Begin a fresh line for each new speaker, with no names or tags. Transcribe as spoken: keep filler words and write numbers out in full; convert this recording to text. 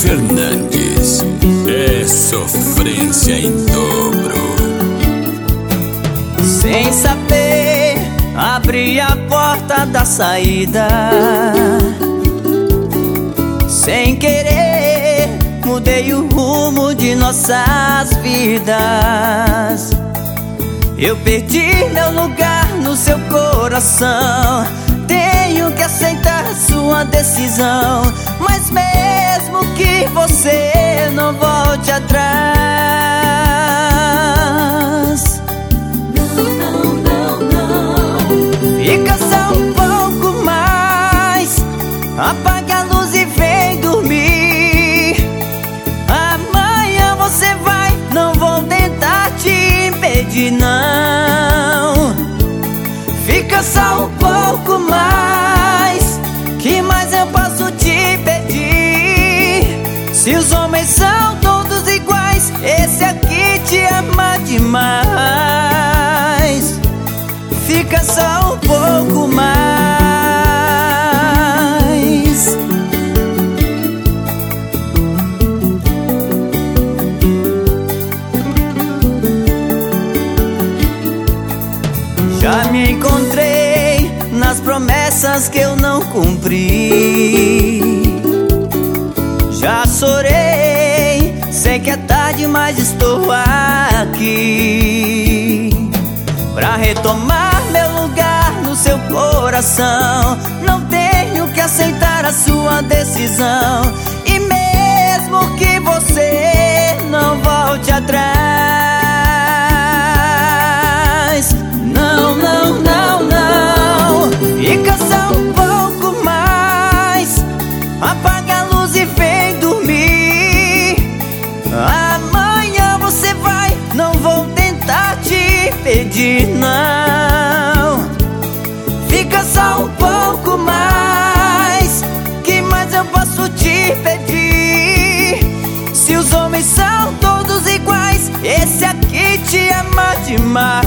Fernandes. É sofrência em dobro.
Sem saber, abri a porta da saída. Sem querer, mudei o rumo de nossas vidas. Eu perdi meu lugar no seu coração. Tenho que aceitar sua decisão, mas mesmo que você não volte atrás,
não, não, não, não.
Fica só um pouco mais, apaga a luz e vem dormir. Amanhã você vai, não vou tentar te impedir, não. Fica só um pouco mais, que mais eu posso te pedir? Se os homens são todos iguais, esse aqui te ama demais. Fica só um pouco mais. Já me encontrei nas promessas que eu não cumpri. Já chorei, sei que é tarde, mas estou aqui pra retomar meu lugar no seu coração. Não tenho que aceitar a sua decisão, e mesmo que você não volte atrás, não, não, não, não. Fica só um pouco mais, apaga a luz e vem dormir. Amanhã você vai, não vou tentar te impedir, não. Fica só um pouco mais, que mais eu posso te pedir? Se os homens são todos iguais, esse aqui te ama demais.